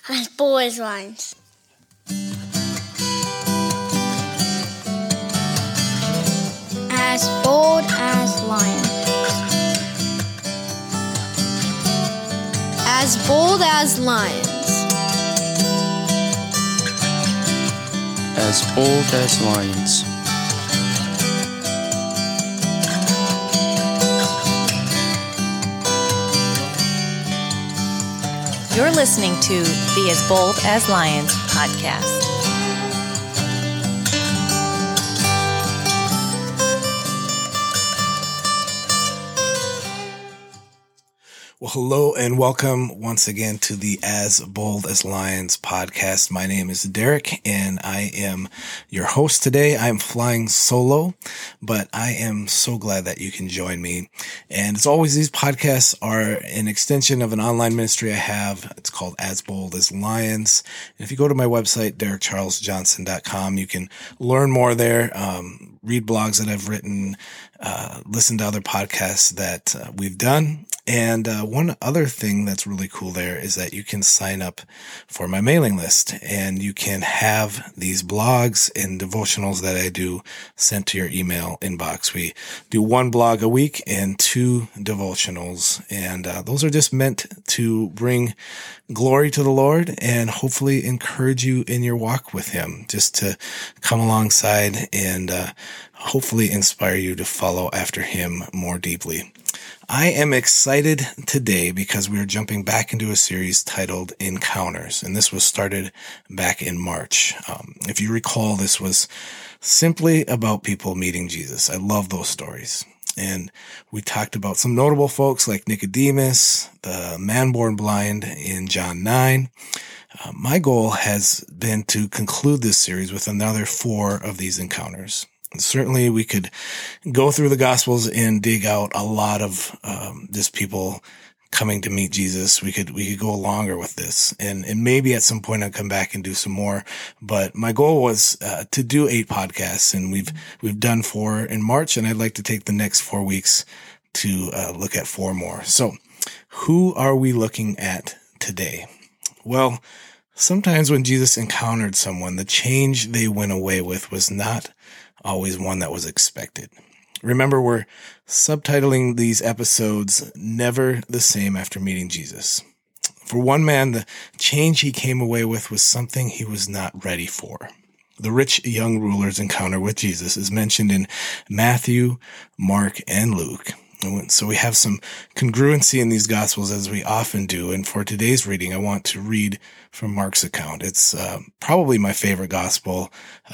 As bold as lions. As bold as lions. As bold as lions. As bold as lions. You're listening to the As Bold as Lions podcast. Well, hello and welcome once again to the As Bold as Lions podcast. My name is Derek and I am your host today. I'm flying solo, but I am so glad that you can join me. And as always, these podcasts are an extension of an online ministry I have. It's called As Bold as Lions. And if you go to my website, derekcharlesjohnson.com, you can learn more there, read blogs that I've written, listen to other podcasts that we've done. And one other thing that's really cool there is that you can sign up for my mailing list and you can have these blogs and devotionals that I do sent to your email inbox. We do one blog a week and 2 devotionals, and those are just meant to bring glory to the Lord and hopefully encourage you in your walk with Him, just to come alongside and hopefully inspire you to follow after Him more deeply. I am excited today because we are jumping back into a series titled Encounters, and this was started back in March. If you recall, this was simply about people meeting Jesus. I love those stories. And we talked about some notable folks like Nicodemus, the man born blind in John 9. My goal has been to conclude this series with another 4 of these encounters. Certainly we could go through the Gospels and dig out a lot of just people coming to meet Jesus. We could go longer with this, and maybe at some point I'll come back and do some more. But my goal was to do 8 podcasts, and we've done 4 in March, and I'd like to take the next 4 weeks to look at 4 more. So, who are we looking at today? Well, sometimes when Jesus encountered someone, the change they went away with was not always one that was expected. Remember, we're subtitling these episodes Never the Same After Meeting Jesus. For one man, the change he came away with was something he was not ready for. The rich young ruler's encounter with Jesus is mentioned in Matthew, Mark, and Luke. So we have some congruency in these Gospels, as we often do. And for today's reading, I want to read from Mark's account. It's probably my favorite Gospel,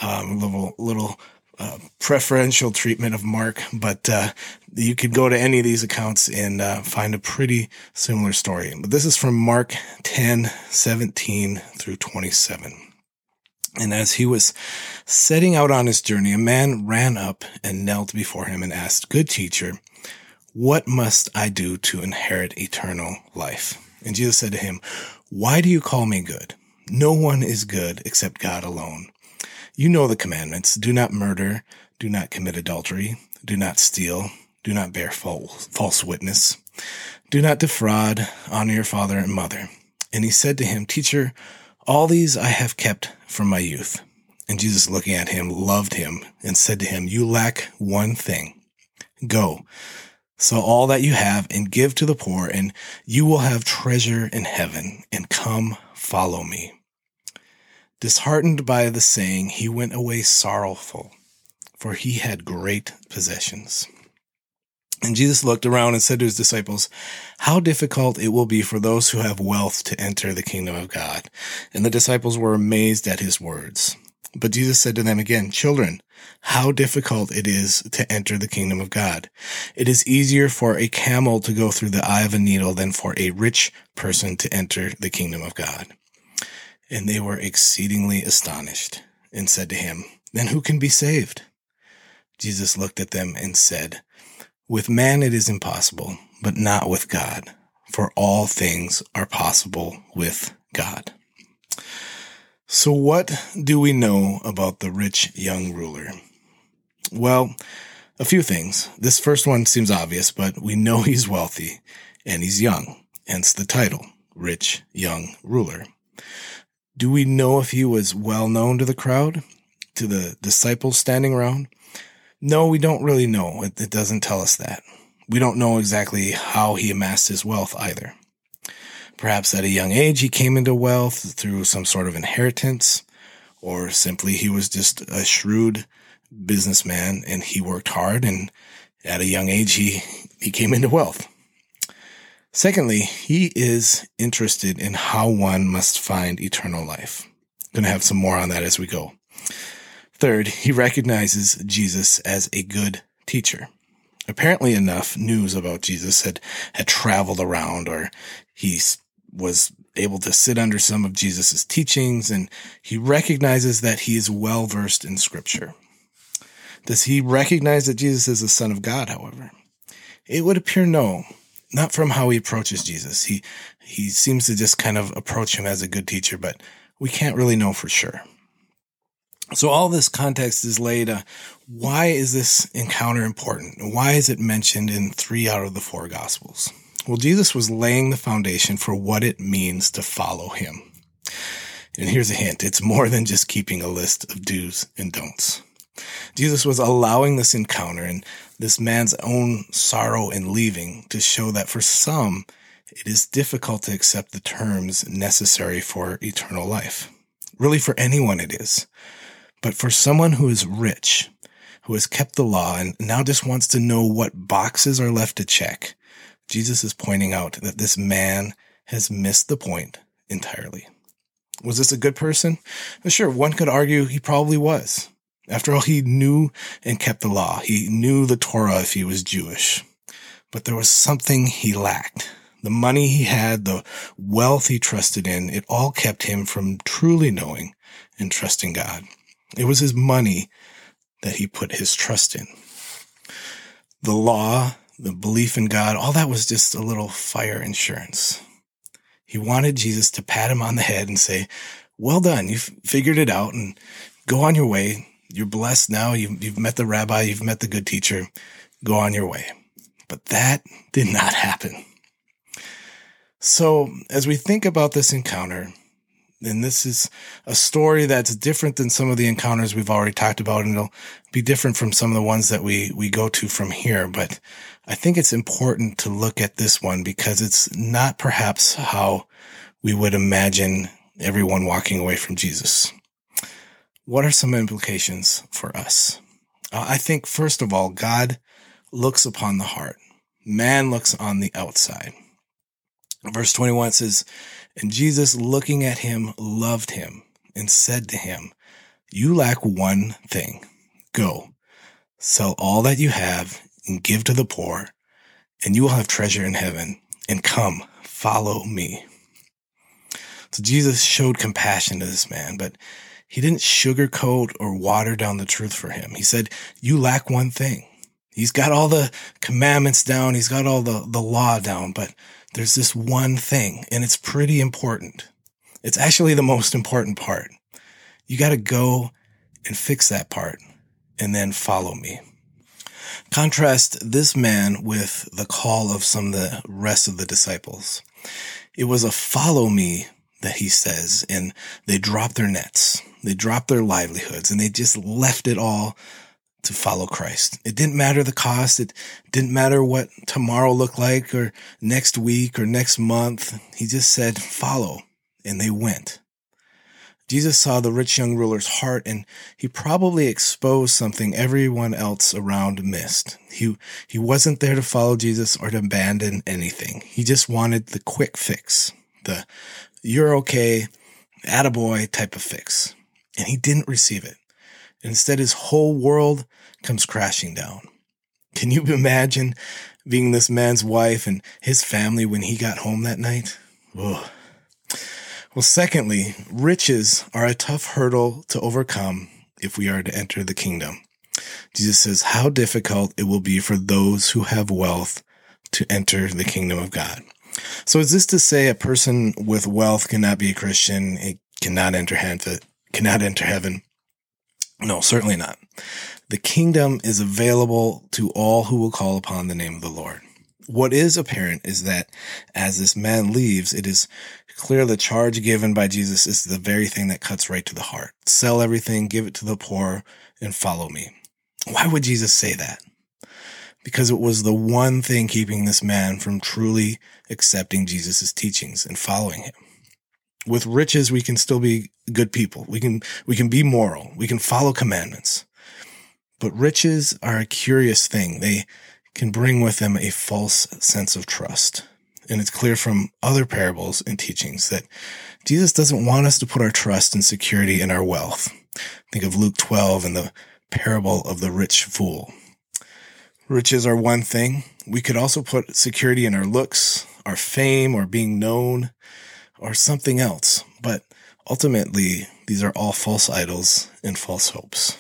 little preferential treatment of Mark, but you could go to any of these accounts and find a pretty similar story. But this is from Mark 10:17 through 27. And as he was setting out on his journey, a man ran up and knelt before him and asked, "Good teacher, what must I do to inherit eternal life?" And Jesus said to him, "Why do you call me good? No one is good except God alone. You know the commandments. Do not murder. Do not commit adultery. Do not steal. Do not bear false witness. Do not defraud. Honor your father and mother." And he said to him, "Teacher, all these I have kept from my youth." And Jesus, looking at him, loved him and said to him, "You lack one thing. Go, sell all that you have and give to the poor, and you will have treasure in heaven, and come follow me." Disheartened by the saying, he went away sorrowful, for he had great possessions. And Jesus looked around and said to his disciples, "How difficult it will be for those who have wealth to enter the kingdom of God." And the disciples were amazed at his words. But Jesus said to them again, "Children, how difficult it is to enter the kingdom of God. It is easier for a camel to go through the eye of a needle than for a rich person to enter the kingdom of God." And they were exceedingly astonished and said to him, "Then who can be saved?" Jesus looked at them and said, "With man it is impossible, but not with God, for all things are possible with God." So what do we know about the rich young ruler? Well, a few things. This first one seems obvious, but we know he's wealthy and he's young, hence the title, Rich Young Ruler. Do we know if he was well known to the crowd, to the disciples standing around? No, we don't really know. It doesn't tell us that. We don't know exactly how he amassed his wealth either. Perhaps at a young age he came into wealth through some sort of inheritance, or simply he was just a shrewd businessman and he worked hard, and at a young age he came into wealth. Secondly, he is interested in how one must find eternal life. I'm going to have some more on that as we go. Third, he recognizes Jesus as a good teacher. Apparently enough news about Jesus had traveled around, or he was able to sit under some of Jesus's teachings, and he recognizes that he is well versed in Scripture. Does he recognize that Jesus is the Son of God, however? It would appear no. Not from how he approaches Jesus. He seems to just kind of approach him as a good teacher, but we can't really know for sure. So all this context is laid. Why is this encounter important? Why is it mentioned in 3 out of the 4 Gospels? Well, Jesus was laying the foundation for what it means to follow him. And here's a hint. It's more than just keeping a list of do's and don'ts. Jesus was allowing this encounter and this man's own sorrow in leaving to show that for some, it is difficult to accept the terms necessary for eternal life. Really, for anyone it is. But for someone who is rich, who has kept the law and now just wants to know what boxes are left to check, Jesus is pointing out that this man has missed the point entirely. Was this a good person? Sure, one could argue he probably was. After all, he knew and kept the law. He knew the Torah if he was Jewish. But there was something he lacked. The money he had, the wealth he trusted in, it all kept him from truly knowing and trusting God. It was his money that he put his trust in. The law, the belief in God, all that was just a little fire insurance. He wanted Jesus to pat him on the head and say, well done, you've figured it out, and go on your way. You're blessed now. You've met the rabbi. You've met the good teacher. Go on your way. But that did not happen. So as we think about this encounter, and this is a story that's different than some of the encounters we've already talked about, and it'll be different from some of the ones that we go to from here. But I think it's important to look at this one because it's not perhaps how we would imagine everyone walking away from Jesus. What are some implications for us? I think, first of all, God looks upon the heart. Man looks on the outside. Verse 21 says, and Jesus, looking at him, loved him and said to him, you lack one thing. Go, sell all that you have and give to the poor, and you will have treasure in heaven. And come, follow me. So Jesus showed compassion to this man, but he didn't sugarcoat or water down the truth for him. He said, you lack one thing. He's got all the commandments down. He's got all the law down, but there's this one thing, and it's pretty important. It's actually the most important part. You got to go and fix that part and then follow me. Contrast this man with the call of some of the rest of the disciples. It was a follow me that he says, and they dropped their nets. They dropped their livelihoods, and they just left it all to follow Christ. It didn't matter the cost. It didn't matter what tomorrow looked like or next week or next month. He just said, follow, and they went. Jesus saw the rich young ruler's heart, and he probably exposed something everyone else around missed. He wasn't there to follow Jesus or to abandon anything. He just wanted the quick fix, the you're okay, attaboy type of fix. And he didn't receive it. Instead, his whole world comes crashing down. Can you imagine being this man's wife and his family when he got home that night? Ugh. Well, secondly, riches are a tough hurdle to overcome if we are to enter the kingdom. Jesus says how difficult it will be for those who have wealth to enter the kingdom of God. So is this to say a person with wealth cannot be a Christian? It cannot enter heaven? No, certainly not. The kingdom is available to all who will call upon the name of the Lord. What is apparent is that as this man leaves, it is clear the charge given by Jesus is the very thing that cuts right to the heart. Sell everything, give it to the poor, and follow me. Why would Jesus say that? Because it was the one thing keeping this man from truly accepting Jesus' teachings and following him. With riches, we can still be good people. We can be moral. We can follow commandments. But riches are a curious thing. They can bring with them a false sense of trust. And it's clear from other parables and teachings that Jesus doesn't want us to put our trust and security in our wealth. Think of Luke 12 and the parable of the rich fool. Riches are one thing. We could also put security in our looks, our fame, or being known, or something else. But ultimately, these are all false idols and false hopes.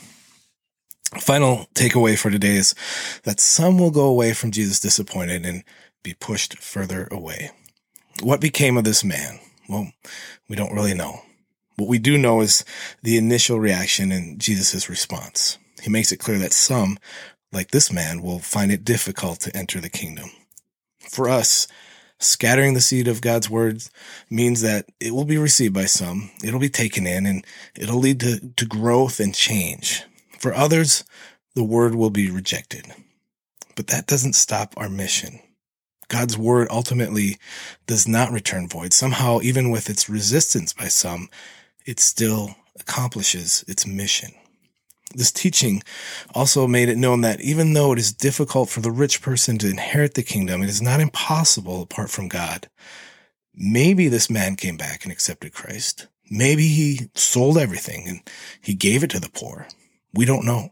Final takeaway for today is that some will go away from Jesus disappointed and be pushed further away. What became of this man? Well, we don't really know. What we do know is the initial reaction and Jesus' response. He makes it clear that some, like this man, will find it difficult to enter the kingdom. For us, scattering the seed of God's word means that it will be received by some, it'll be taken in, and it'll lead to growth and change. For others, the word will be rejected. But that doesn't stop our mission. God's word ultimately does not return void. Somehow, even with its resistance by some, it still accomplishes its mission. This teaching also made it known that even though it is difficult for the rich person to inherit the kingdom, it is not impossible apart from God. Maybe this man came back and accepted Christ. Maybe he sold everything and he gave it to the poor. We don't know.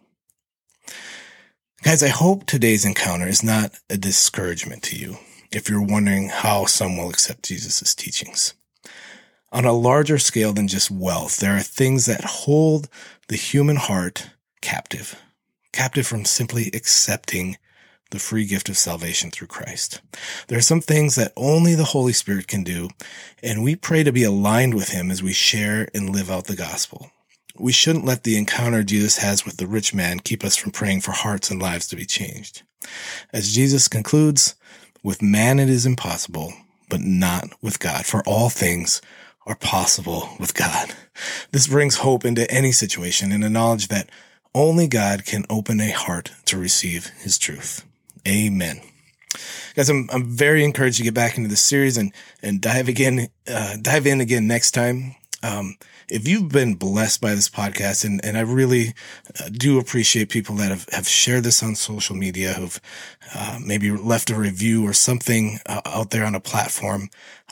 Guys, I hope today's encounter is not a discouragement to you if you're wondering how some will accept Jesus' teachings. On a larger scale than just wealth, there are things that hold the human heart captive from simply accepting the free gift of salvation through Christ. There are some things that only the Holy Spirit can do, and we pray to be aligned with him as we share and live out the gospel. We shouldn't let the encounter Jesus has with the rich man keep us from praying for hearts and lives to be changed. As Jesus concludes, with man it is impossible, but not with God, for all things are possible with God. This brings hope into any situation and a knowledge that only God can open a heart to receive his truth. Amen. Guys, I'm very encouraged to get back into this series and dive in again next time. If you've been blessed by this podcast, and I really do appreciate people that have shared this on social media, who've maybe left a review or something out there on a platform,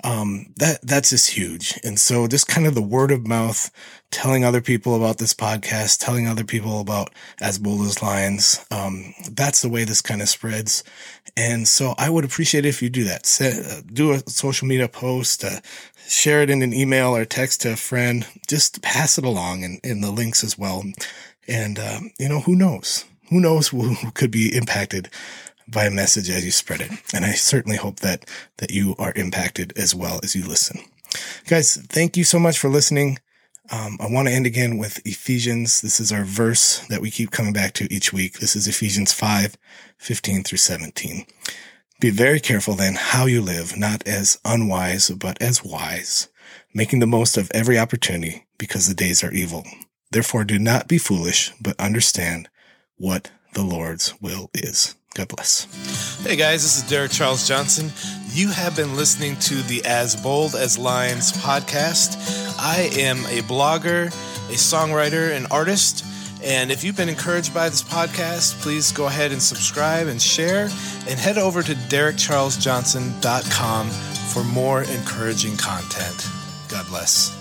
that's just huge. And so just kind of the word of mouth, telling other people about this podcast, telling other people about As Bold as Lions, that's the way this kind of spreads. And so I would appreciate it if you do that. Do a social media post, share it in an email or text to a friend. Just pass it along and the links as well. And, who knows? Who knows who could be impacted by a message as you spread it. And I certainly hope that you are impacted as well as you listen. Guys, thank you so much for listening. I want to end again with Ephesians. This is our verse that we keep coming back to each week. This is Ephesians 5:15 through 17. Be very careful then how you live, not as unwise, but as wise, making the most of every opportunity because the days are evil. Therefore, do not be foolish, but understand what the Lord's will is. God bless. Hey guys, this is Derek Charles Johnson. You have been listening to the As Bold as Lions podcast. I am a blogger, a songwriter, an artist. And if you've been encouraged by this podcast, please go ahead and subscribe and share, and head over to DerekCharlesJohnson.com for more encouraging content. God bless.